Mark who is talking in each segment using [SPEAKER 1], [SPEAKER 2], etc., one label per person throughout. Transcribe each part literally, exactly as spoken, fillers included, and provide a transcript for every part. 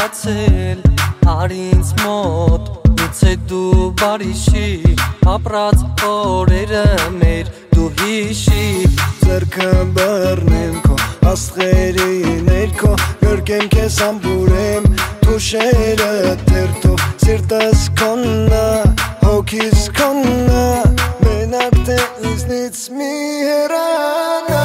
[SPEAKER 1] մոռացել արի ինձ մոտ Միցե դու բարիշի ապրած օրերը մեր դու հիշի
[SPEAKER 2] Ձերքը բռնեմ քո աստղերի ներքո Գրկեմ քեզ ամբուրեմ թուշերը տերտով Սիրտս քոննա հոգիս քոննա Մենակ թե ինձնից մի հեռանա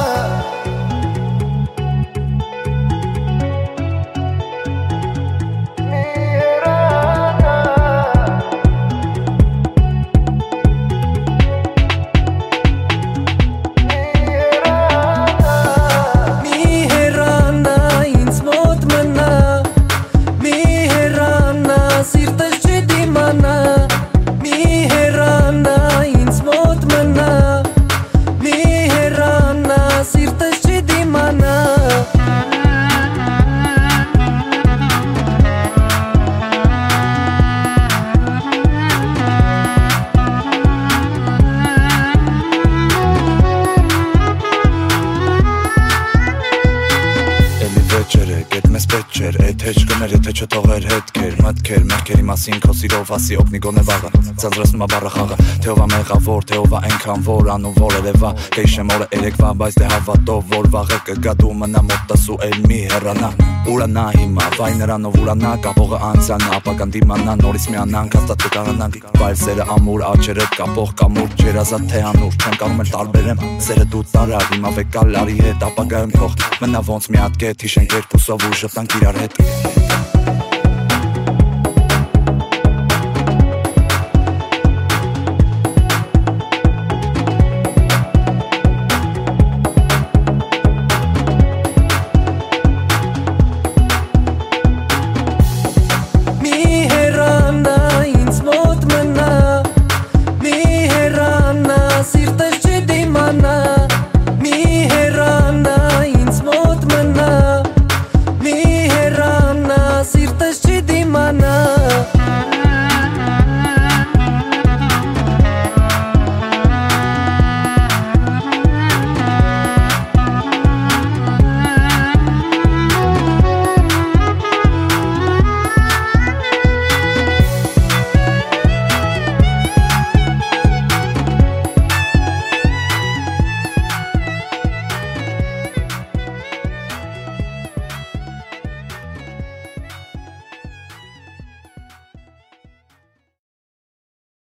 [SPEAKER 3] Էդ հեչ կներ, եթե չթողեր հետքեր, մտքեր, մեղքերի մասին քո սիրով ասի օգնի գոնե վաղը Ձանձրացնում ա բառը խաղը, թե ով ա մեղավոր, թե ով ա այնքան որ անում որ երևա Կեիշեմ օրը երեկվա, բայց դե հավատով որ վաղը կգա դու մնա մոտս ու էլ մի հեռանա Ուրանա հիմա, վայ նրանով ուրանա, կապողը անցանա, ապական դիմանա, նորից միանանք, հաստատ կկարանանք Վայր սերը ամուր, աչերը կապող կամուր, ջերազատ թե անուր, չեմ կարում էլ տարբերեմ Սերը դու տարա, հիմա վեկալ արի հետ, ապագայում փող Մնա ոնց մի հատ կետ, հիշենք երկուսով ու ժպտանք իրար հետ